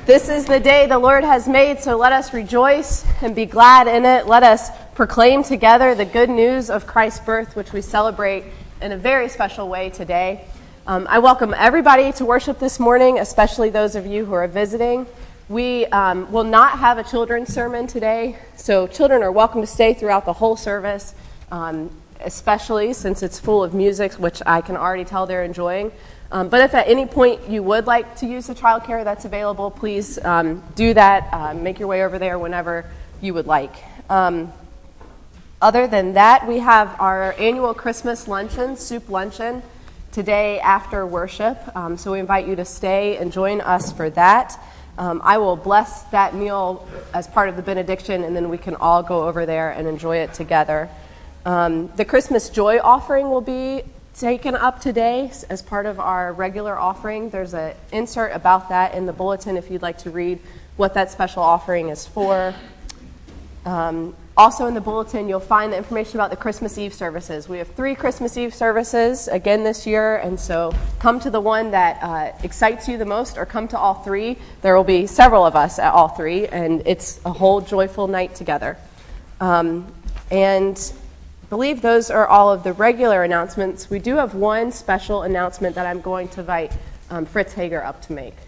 This is the day the Lord has made, so let us rejoice and be glad in it. Let us proclaim together the good news of Christ's birth, which we celebrate in a very special way today. I welcome everybody to worship this morning, especially those of you who are visiting. We will not have a children's sermon today, so children are welcome to stay throughout the whole service, especially since it's full of music, which I can already tell they're enjoying. But if at any point you would like to use the childcare that's available, please do that. Make your way over there whenever you would like. Other than that, we have our annual Christmas luncheon, soup luncheon, today after worship. So we invite you to stay and join us for that. I will bless that meal as part of the benediction, and then we can all go over there and enjoy it together. The Christmas joy offering will be taken up today as part of our regular offering. There's an insert about that in the bulletin if you'd like to read what that special offering is for. Also in the bulletin, you'll find the information about the Christmas Eve services. We have 3 Christmas Eve services again this year, and so come to the one that excites you the most, or come to all 3. There will be several of us at all 3, and it's a whole joyful night together. And I believe those are all of the regular announcements. We do have one special announcement that I'm going to invite Fritz Hager up to make.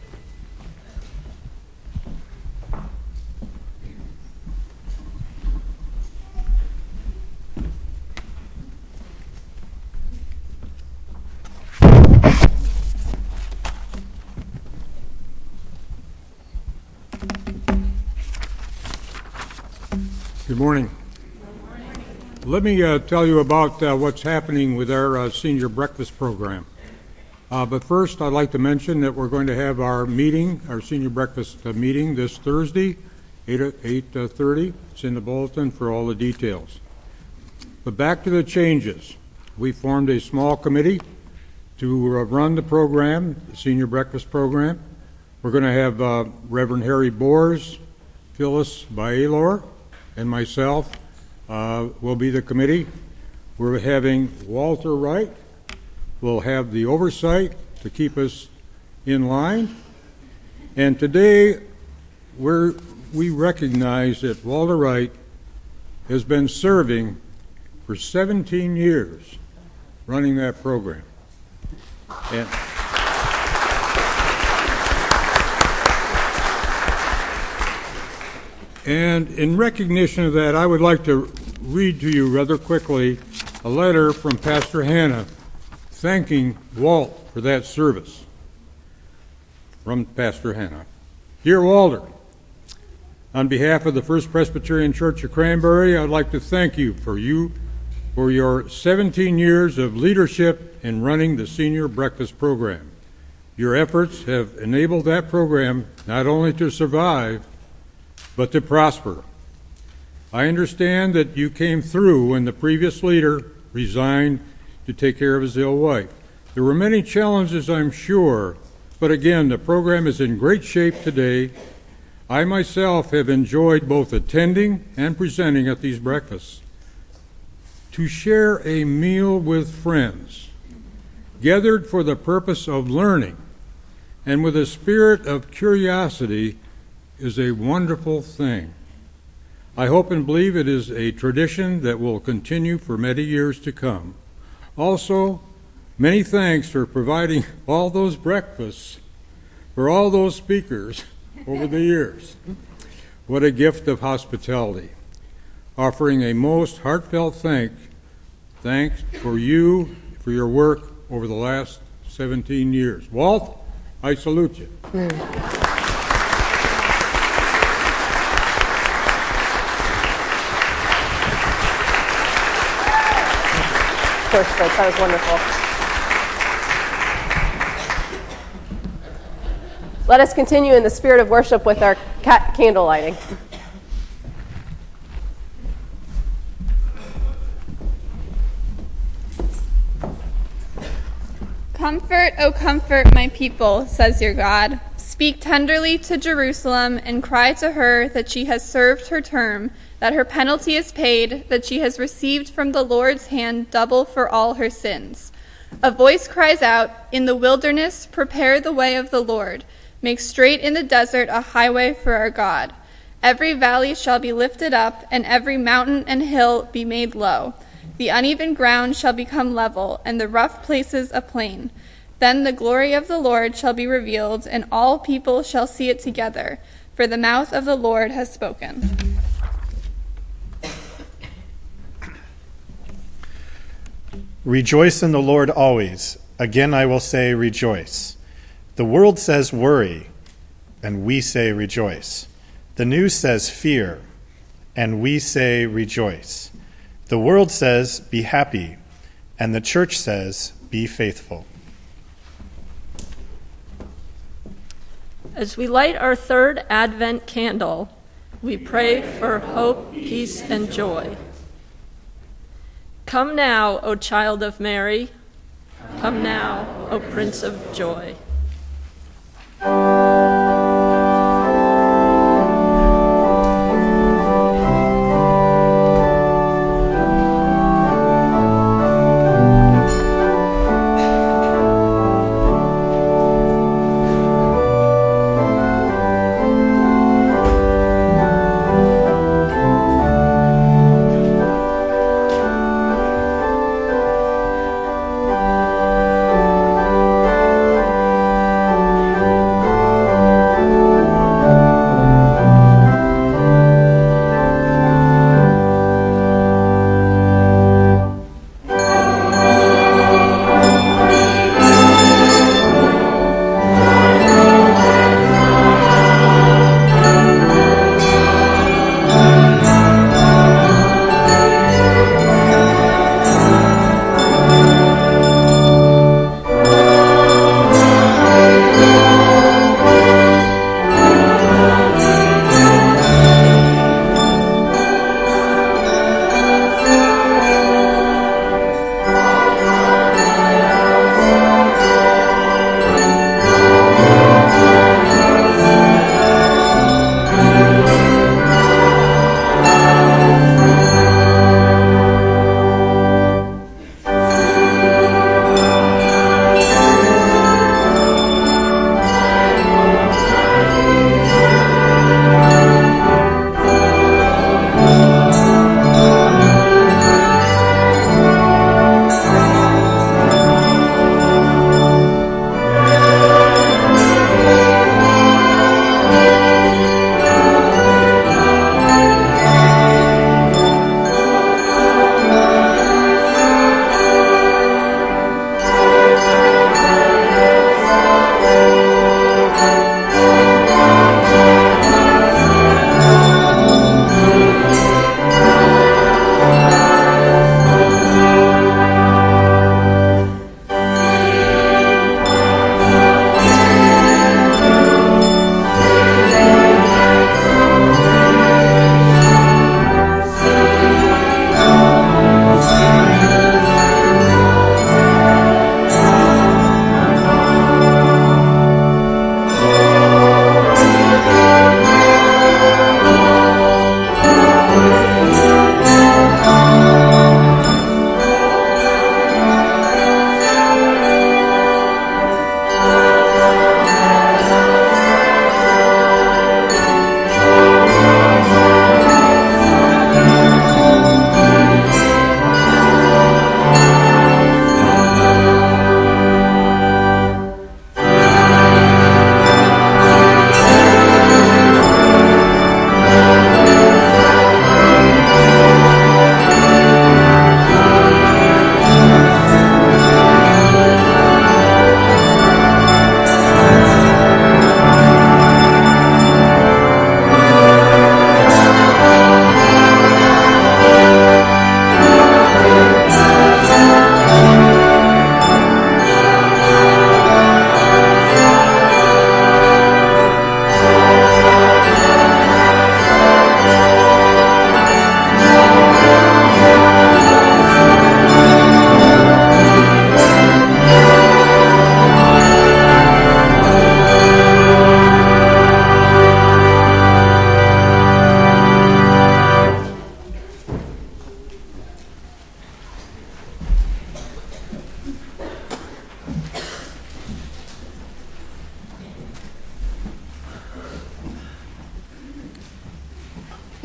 Good morning. Let me tell you about what's happening with our senior breakfast program. But first, I'd like to mention that we're going to have our meeting, our senior breakfast meeting this Thursday, 8:30. It's in the bulletin for all the details. But back to the changes. We formed a small committee to run the program, the senior breakfast program. We're going to have Reverend Harry Bors, Phyllis Baylor, and myself will be the committee. We're having Walter Wright will have the oversight to keep us in line. And today we recognize that Walter Wright has been serving for 17 years running that program. And in recognition of that, I would like to read to you rather quickly a letter from Pastor Hannah thanking Walt for that service. From Pastor Hannah. Dear Walter, on behalf of the First Presbyterian Church of Cranberry, I'd like to thank you for your 17 years of leadership in running the senior breakfast program. Your efforts have enabled that program not only to survive, but to prosper. I understand that you came through when the previous leader resigned to take care of his ill wife. There were many challenges, I'm sure, but again, the program is in great shape today. I myself have enjoyed both attending and presenting at these breakfasts. To share a meal with friends, gathered for the purpose of learning, and with a spirit of curiosity, is a wonderful thing. I hope and believe it is a tradition that will continue for many years to come. Also, many thanks for providing all those breakfasts for all those speakers over the years. What a gift of hospitality. Offering a most heartfelt thanks for you, for your work over the last 17 years. Walt, I salute you. Of course, Fritz, that was wonderful. Let us continue in the spirit of worship with our candle lighting. Comfort, O comfort my people, says your God. Speak tenderly to Jerusalem and cry to her that she has served her term, that her penalty is paid, that she has received from the Lord's hand double for all her sins. A voice cries out, in the wilderness, prepare the way of the Lord. Make straight in the desert a highway for our God. Every valley shall be lifted up, and every mountain and hill be made low. The uneven ground shall become level, and the rough places a plain. Then the glory of the Lord shall be revealed, and all people shall see it together, for the mouth of the Lord has spoken. Rejoice in the Lord always. Again I will say rejoice. The world says worry, and we say rejoice. The news says fear, and we say rejoice. The world says be happy, and the church says be faithful. As we light our third Advent candle, we pray for hope, peace, and joy. Come now, O child of Mary. Come now, O Prince of Joy.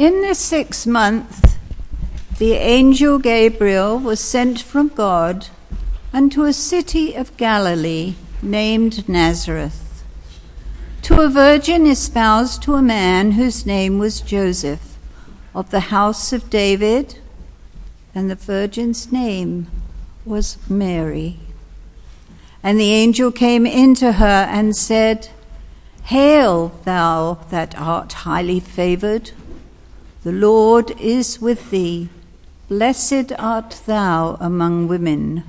In the 6th month, the angel Gabriel was sent from God unto a city of Galilee named Nazareth, to a virgin espoused to a man whose name was Joseph, of the house of David, and the virgin's name was Mary. And the angel came into her and said, Hail, thou that art highly favored, the Lord is with thee. Blessed art thou among women.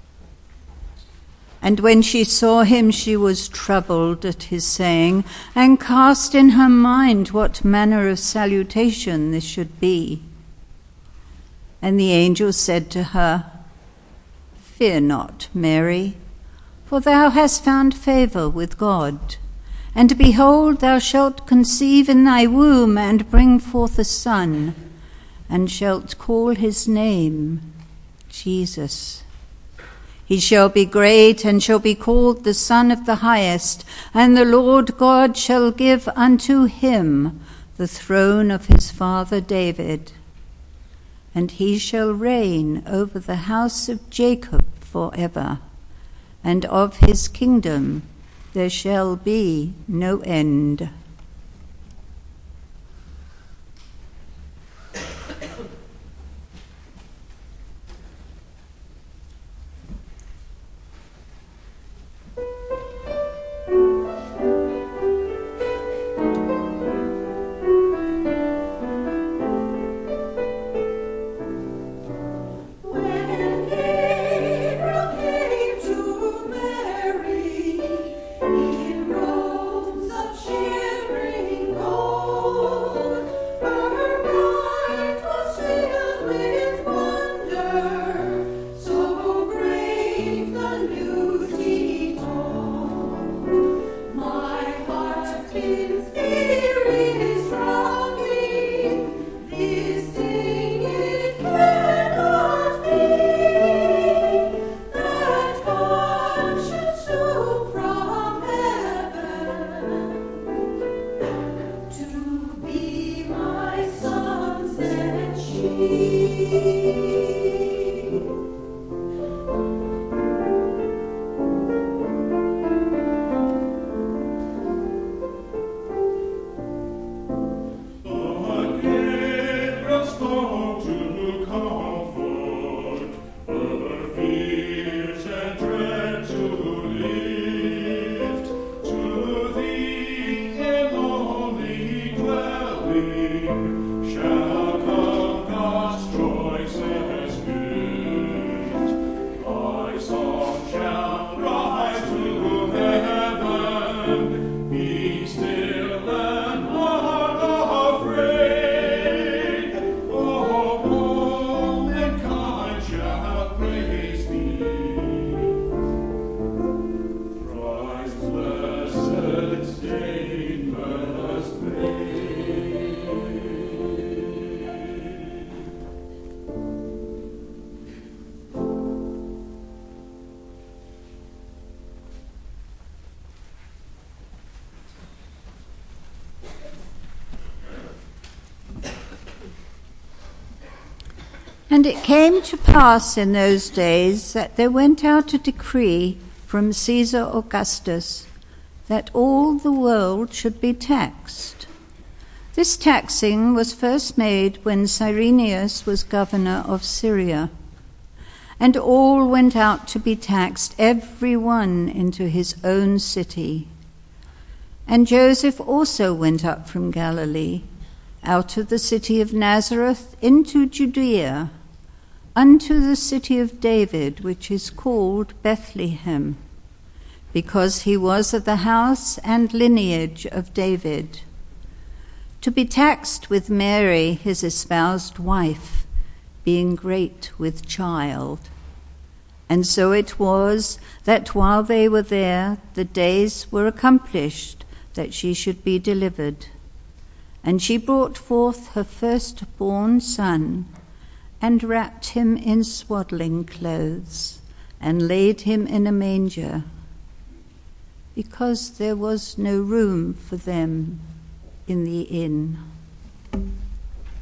And when she saw him, she was troubled at his saying, and cast in her mind what manner of salutation this should be. And the angel said to her, Fear not, Mary, for thou hast found favor with God. And behold, thou shalt conceive in thy womb, and bring forth a son, and shalt call his name Jesus. He shall be great, and shall be called the Son of the Highest, and the Lord God shall give unto him the throne of his father David. And he shall reign over the house of Jacob forever, and of his kingdom there shall be no end. And it came to pass in those days that there went out a decree from Caesar Augustus that all the world should be taxed. This taxing was first made when Cyrenius was governor of Syria. And all went out to be taxed, every one into his own city. And Joseph also went up from Galilee, out of the city of Nazareth into Judea, unto the city of David, which is called Bethlehem, because he was of the house and lineage of David, to be taxed with Mary, his espoused wife, being great with child. And so it was that while they were there, the days were accomplished that she should be delivered. And she brought forth her firstborn son, and wrapped him in swaddling clothes, and laid him in a manger, because there was no room for them in the inn.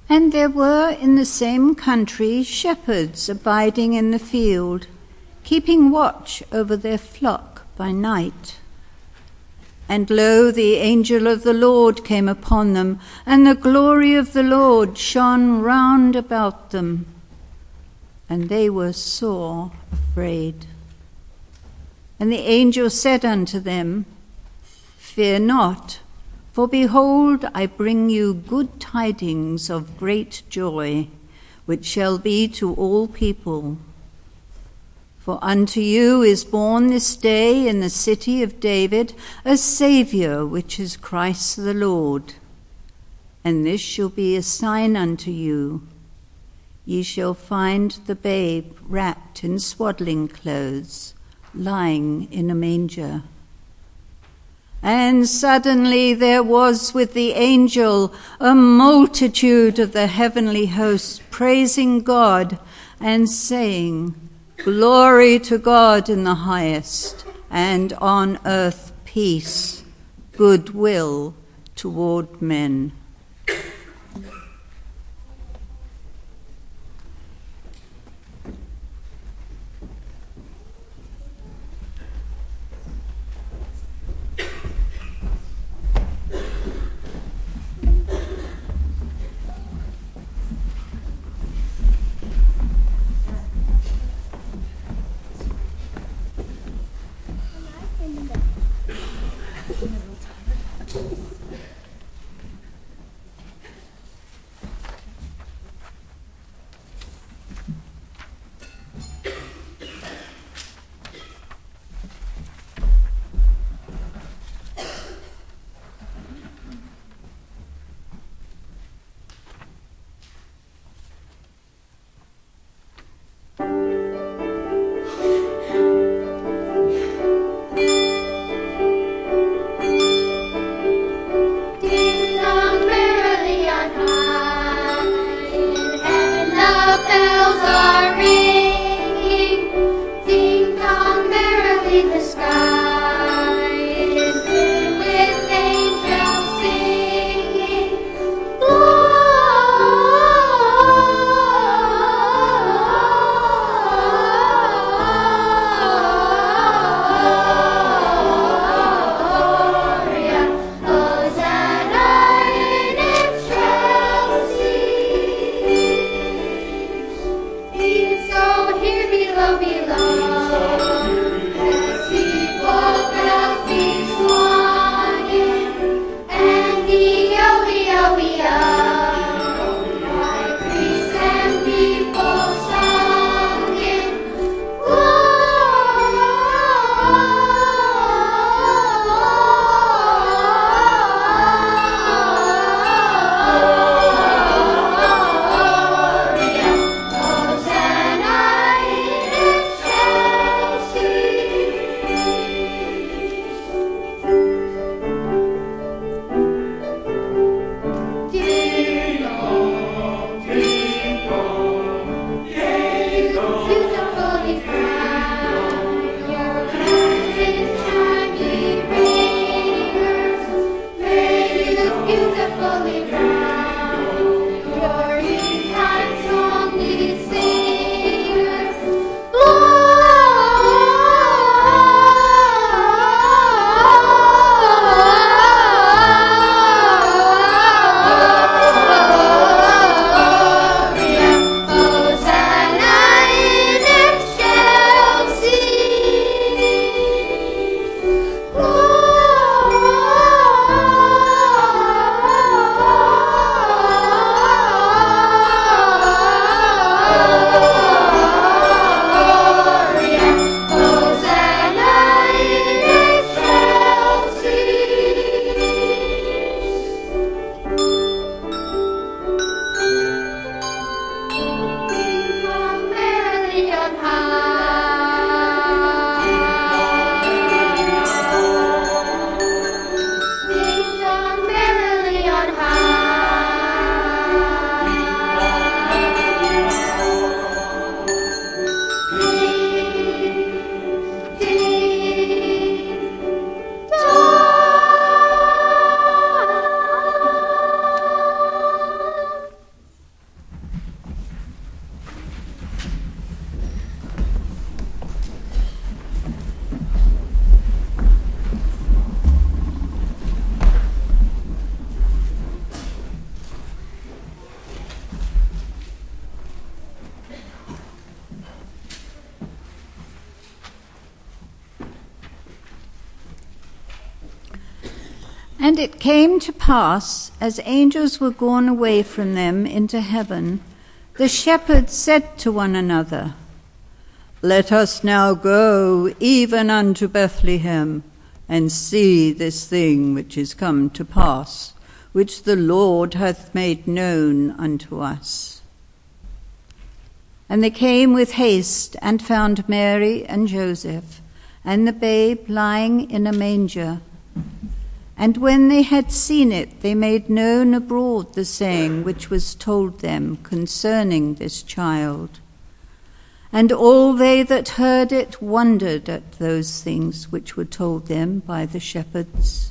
And there were in the same country shepherds abiding in the field, keeping watch over their flock by night. And lo, the angel of the Lord came upon them, and the glory of the Lord shone round about them, and they were sore afraid. And the angel said unto them, Fear not, for behold, I bring you good tidings of great joy, which shall be to all people. For unto you is born this day in the city of David a Saviour, which is Christ the Lord. And this shall be a sign unto you. Ye shall find the babe wrapped in swaddling clothes, lying in a manger. And suddenly there was with the angel a multitude of the heavenly host, praising God and saying, Glory to God in the highest, and on earth peace, goodwill toward men. Peace. And it came to pass, as angels were gone away from them into heaven, the shepherds said to one another, Let us now go even unto Bethlehem, and see this thing which is come to pass, which the Lord hath made known unto us. And they came with haste, and found Mary and Joseph, and the babe lying in a manger. And when they had seen it, they made known abroad the saying which was told them concerning this child. And all they that heard it wondered at those things which were told them by the shepherds.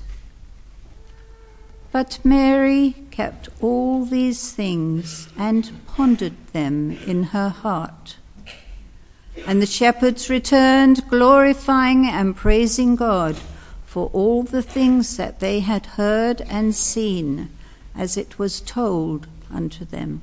But Mary kept all these things and pondered them in her heart. And the shepherds returned, glorifying and praising God for all the things that they had heard and seen, as it was told unto them.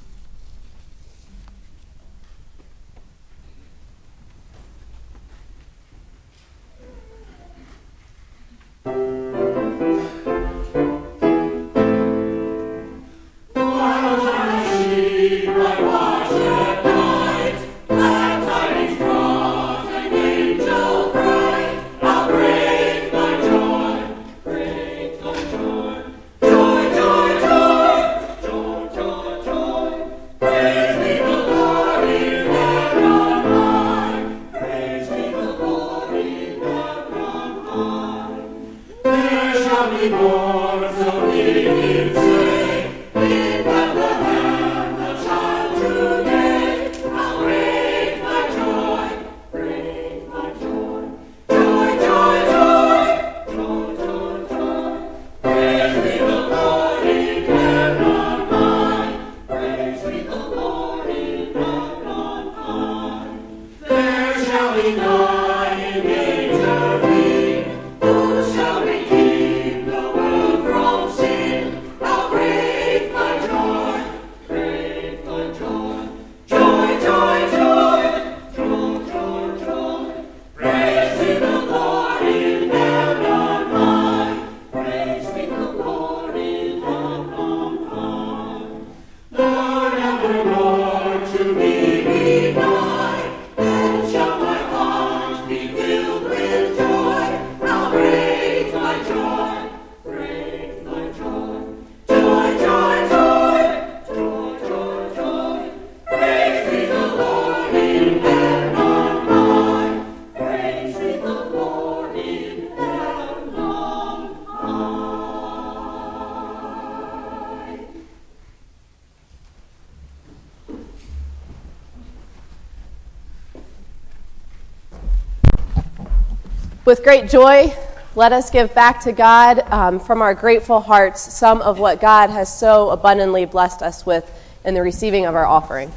With great joy, let us give back to God from our grateful hearts some of what God has so abundantly blessed us with in the receiving of our offering.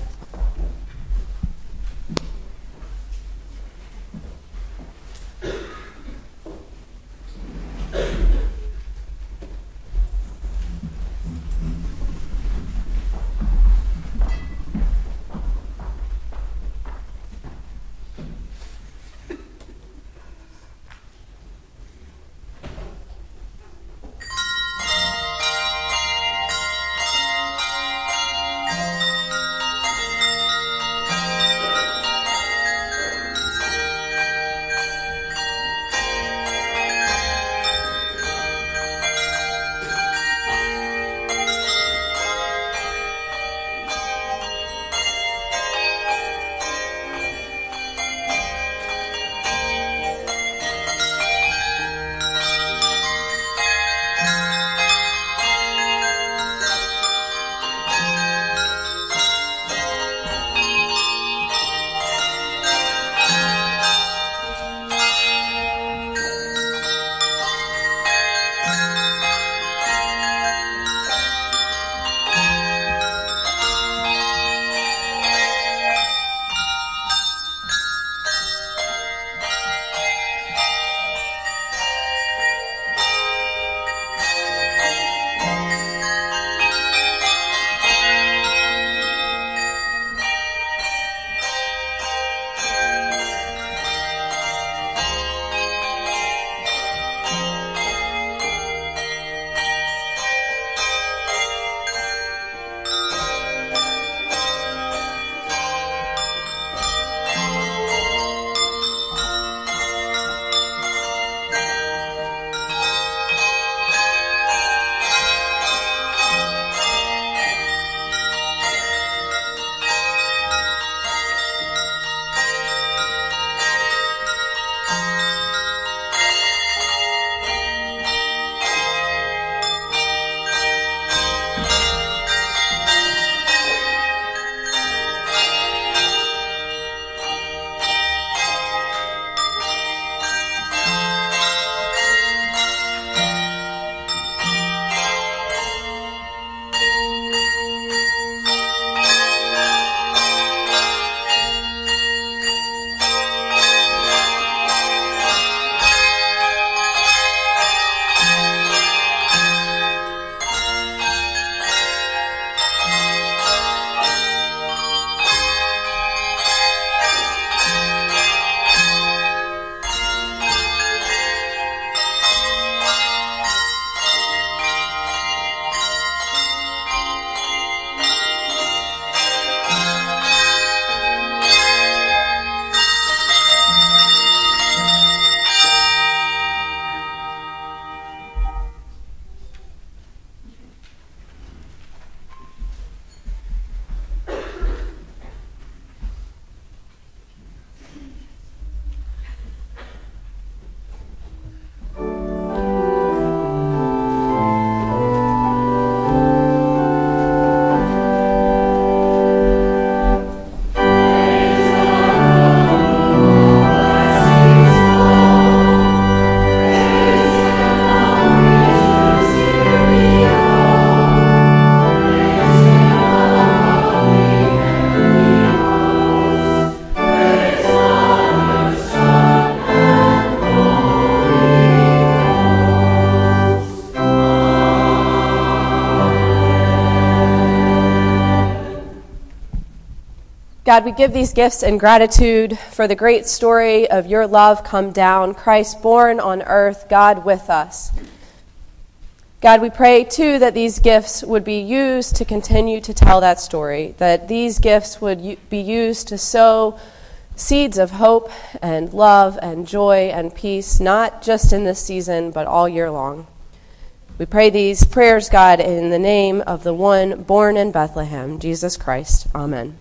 God, we give these gifts in gratitude for the great story of your love come down, Christ born on earth, God with us. God, we pray, too, that these gifts would be used to continue to tell that story, that these gifts would be used to sow seeds of hope and love and joy and peace, not just in this season, but all year long. We pray these prayers, God, in the name of the one born in Bethlehem, Jesus Christ. Amen.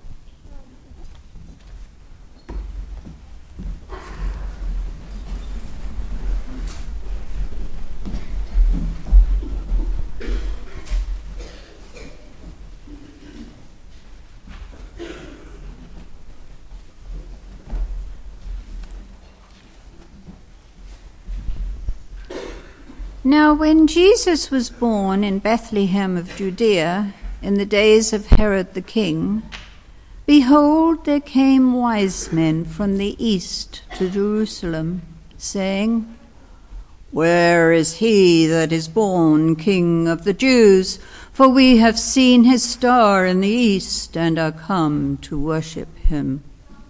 Now when Jesus was born in Bethlehem of Judea, in the days of Herod the king, behold, there came wise men from the east to Jerusalem, saying, Where is he that is born King of the Jews? For we have seen his star in the east, and are come to worship him.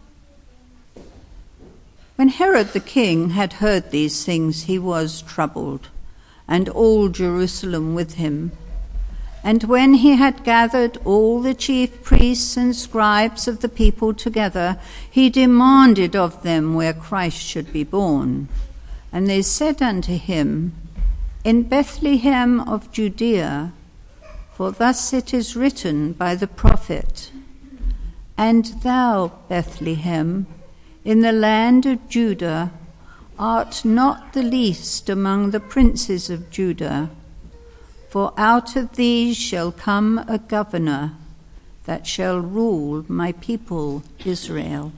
When Herod the king had heard these things, he was troubled, and all Jerusalem with him. And when he had gathered all the chief priests and scribes of the people together, he demanded of them where Christ should be born. And they said unto him, In Bethlehem of Judea, for thus it is written by the prophet, And thou, Bethlehem, in the land of Judah, art not the least among the princes of Judah, for out of these shall come a governor that shall rule my people Israel.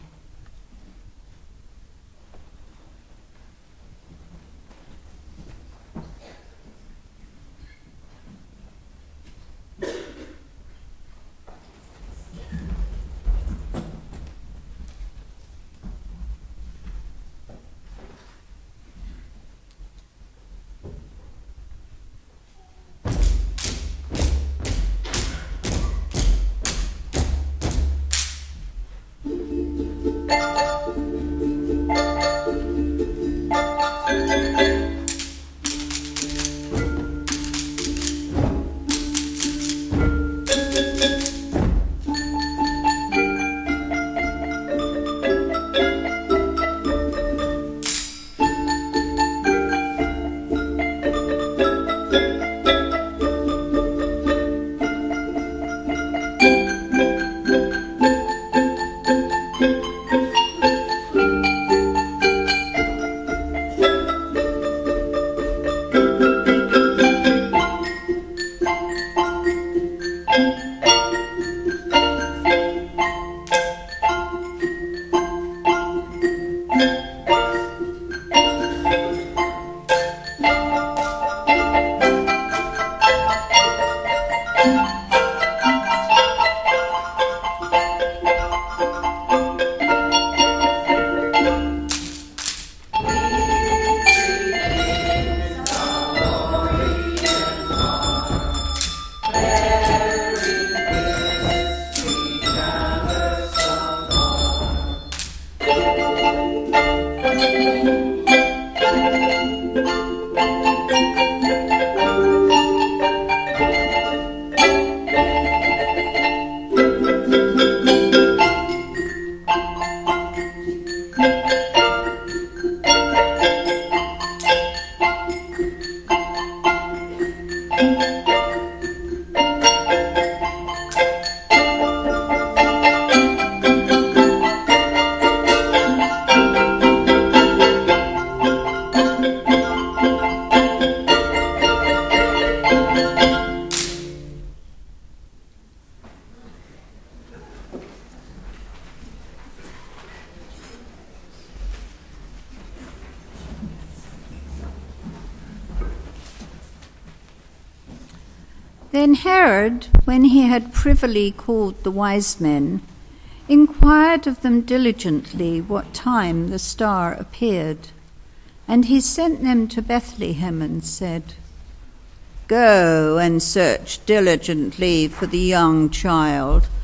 Then Herod, when he had privily called the wise men, inquired of them diligently what time the star appeared. And he sent them to Bethlehem and said, Go and search diligently for the young child,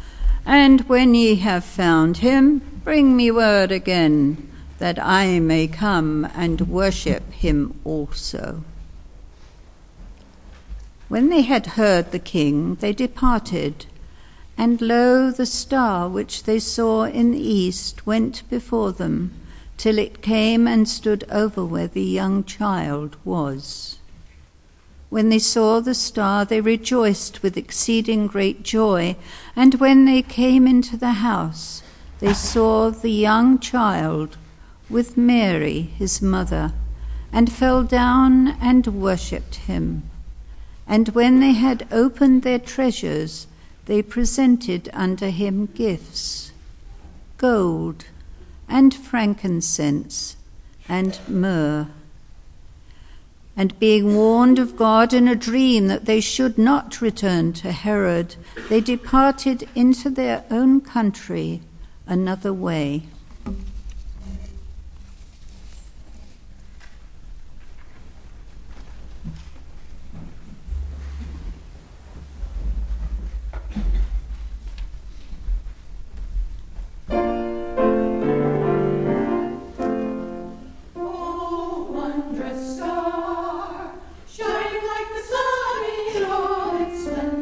And when ye have found him, bring me word again, that I may come and worship him also. When they had heard the king, they departed, and lo, the star which they saw in the east went before them, till it came and stood over where the young child was. When they saw the star, they rejoiced with exceeding great joy, and when they came into the house, they saw the young child with Mary, his mother, and fell down and worshipped him. And when they had opened their treasures, they presented unto him gifts, gold, and frankincense, and myrrh. And being warned of God in a dream that they should not return to Herod, they departed into their own country another way.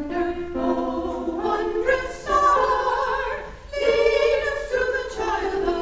Child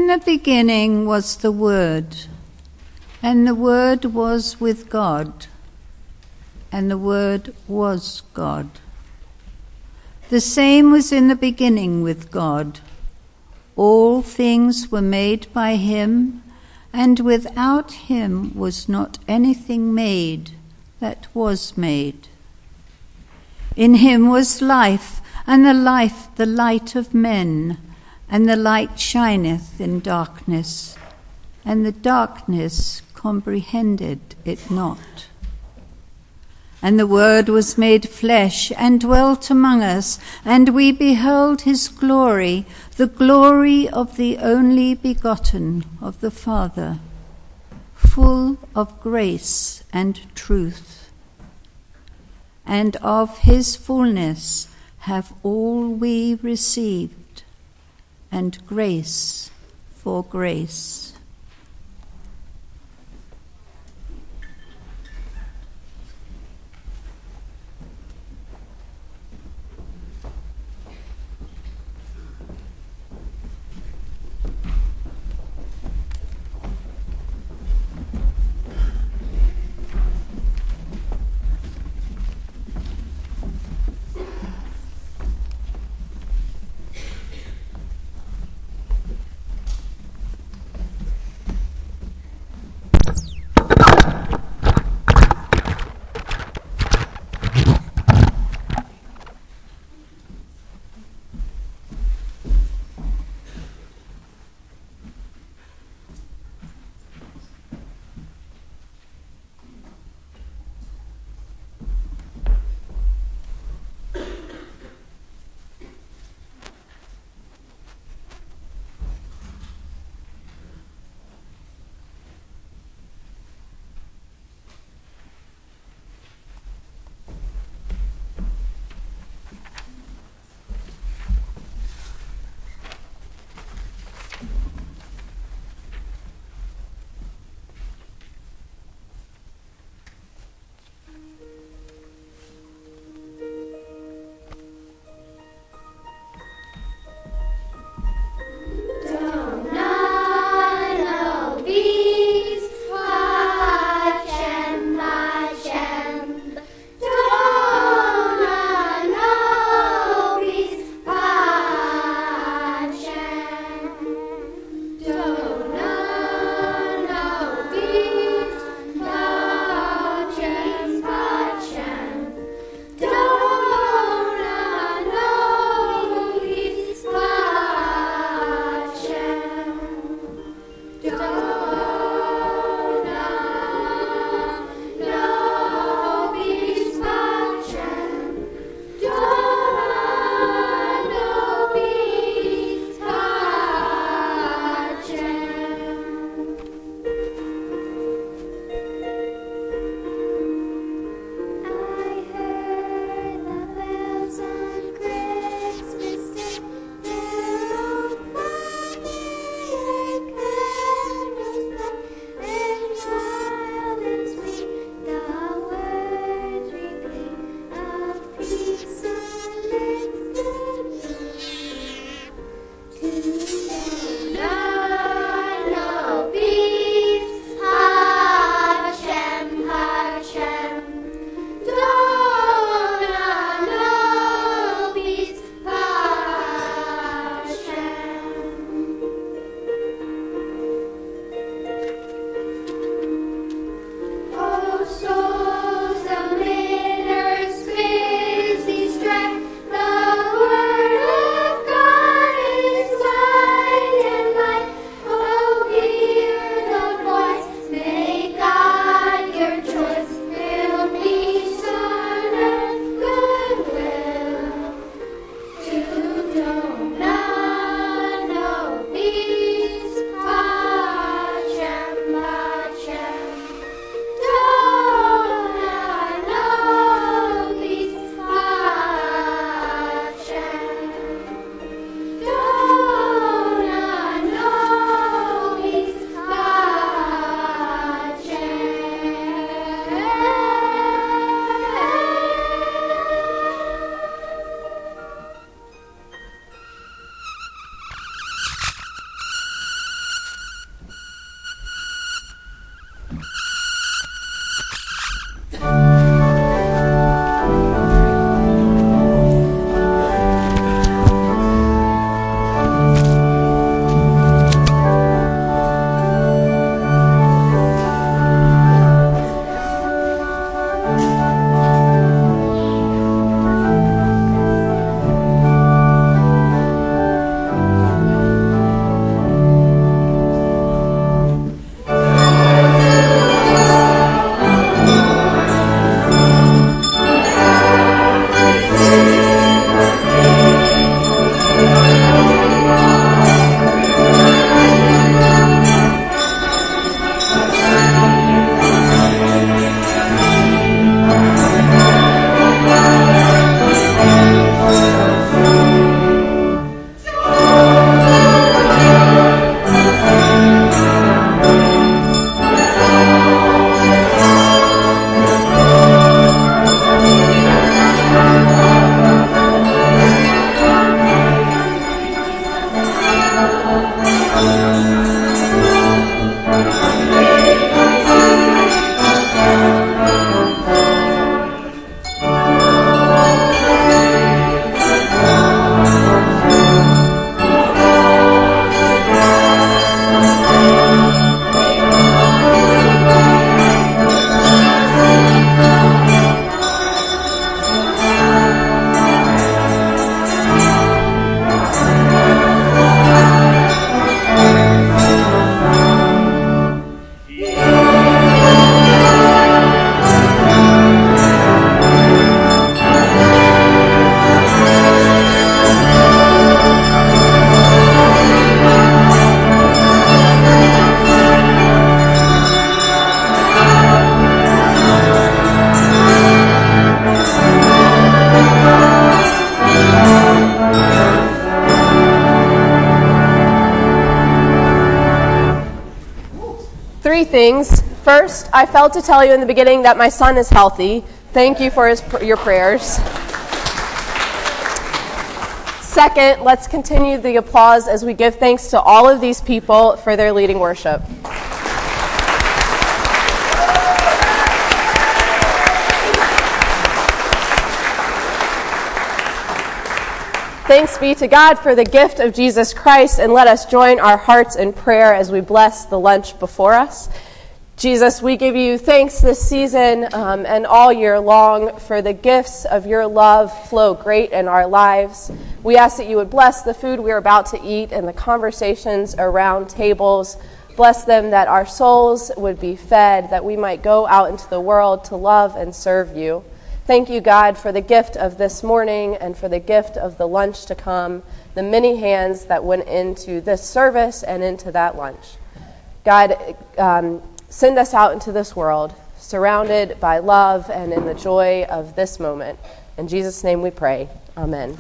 the beginning was the Word, and the Word was with God, and the Word was God. The same was in the beginning with God. All things were made by him, and without him was not anything made that was made. In him was life, and the life the light of men, and the light shineth in darkness, and the darkness comprehended it not. And the Word was made flesh, and dwelt among us, and we beheld his glory, the glory of the only begotten of the Father, full of grace and truth. And of his fullness have all we received, and grace for grace. things. First, I failed to tell you in the beginning that my son is healthy. Thank you for your prayers. Second, let's continue the applause as we give thanks to all of these people for their leading worship. Thanks be to God for the gift of Jesus Christ, and let us join our hearts in prayer as we bless the lunch before us. Jesus, we give you thanks this season and all year long for the gifts of your love flow great in our lives. We ask that you would bless the food we are about to eat and the conversations around tables. Bless them that our souls would be fed, that we might go out into the world to love and serve you. Thank you, God, for the gift of this morning and for the gift of the lunch to come, the many hands that went into this service and into that lunch. God, send us out into this world, surrounded by love and in the joy of this moment. In Jesus' name we pray. Amen.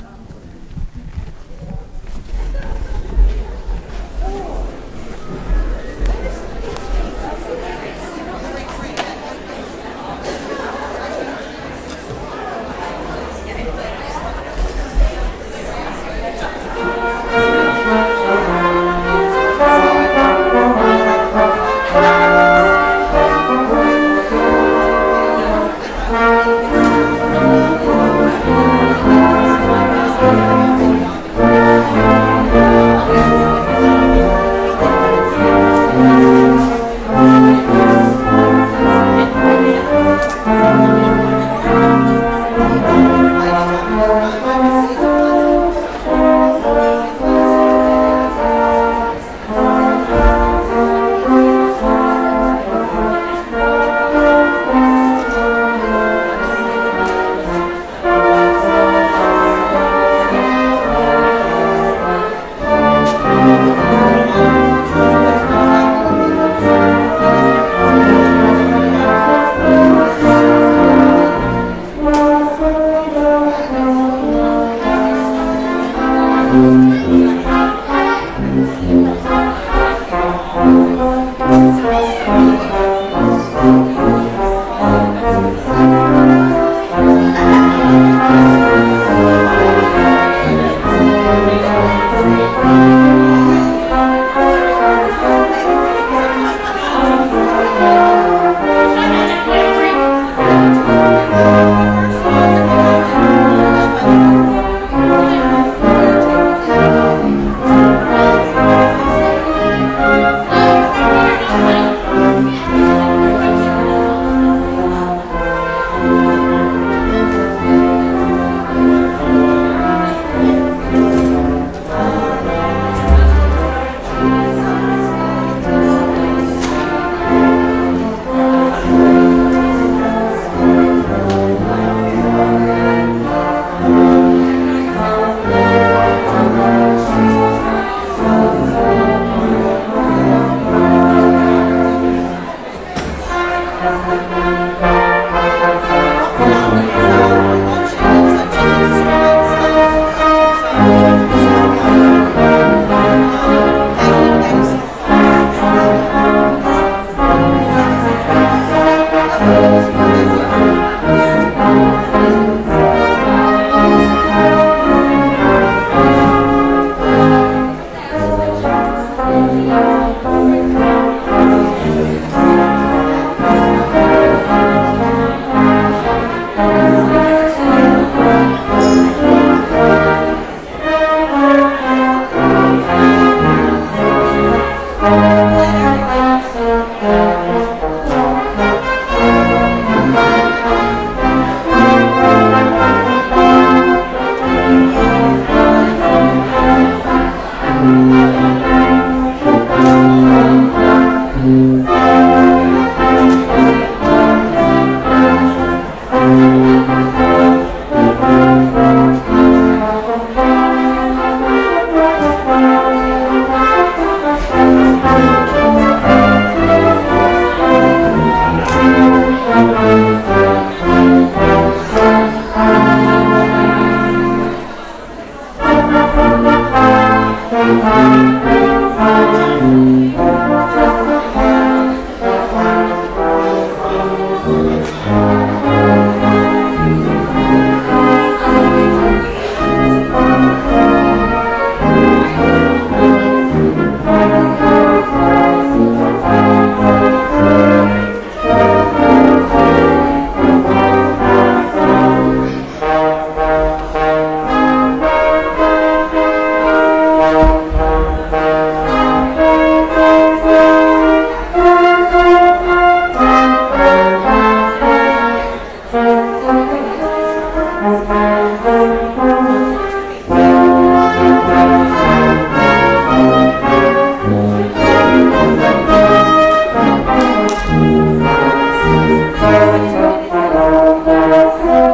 Amen.